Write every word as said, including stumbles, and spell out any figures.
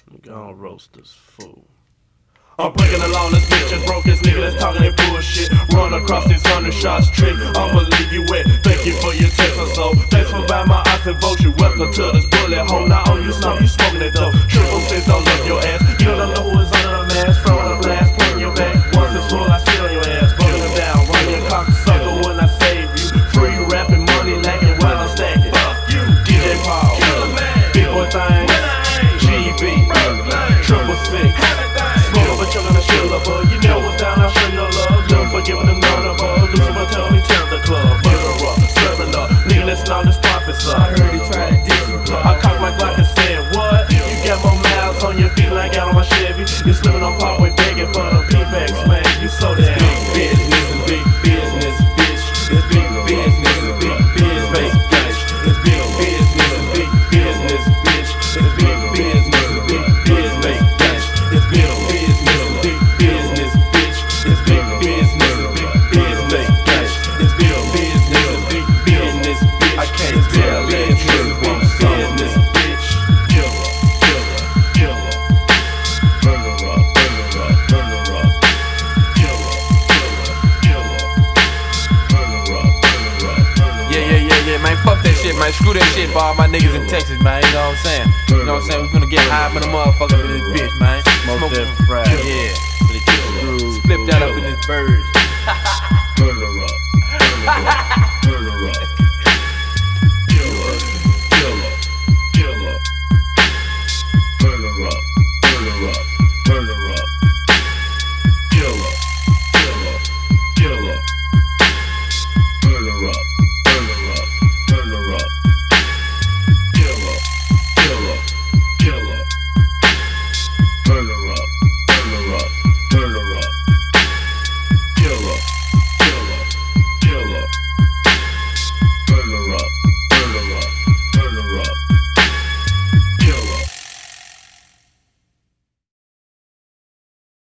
Gon' roast this fool. I'm breaking along this bitch and broke this nigga that's talking that bullshit. Run across these hundred shots trick. I'ma leave you wet. Thank you for your text or so. Thanks for buying my ox and vote you. Welcome to this bullet hole. Not on you some, you smoking it though. Triple six don't love your ass. You don't know who is under the mask. Throwing a blast, pointing your back. Once it's full, I spit on your ass. Bugging it down, run your cocksucker when I save you. Free rapping, money lacking while I'm stacking. Fuck you, D J Paul, Big Boy Thing, G B, Triple Six. But you're gonna shield up, uh, you know what's down, I'll show you love. Never forgiving them none of us. Lucifer tell me tear the club. Burger up, serving up. Nigga, listen on this prophets up. I heard he tried to diss you. I cocked my Glock and said, what? You got more miles on your feet than I got on my Chevy. You slipping on Parkway begging for the P-Backs, man. You so damn big business, it's big business, bitch. It's big business, it's big business, bitch. It's big business, it's big business, bitch. It's big business, it's big business, bitch. It's big business. Man, fuck that shit, man. Screw that shit for all my niggas in Texas, man. You know what I'm saying? You know what I'm saying? We finna get high up in the motherfucker in this bitch, man. Smoke that fried. Yeah. Split that up in this bird. Burn her up. Burn her up. Burn her up.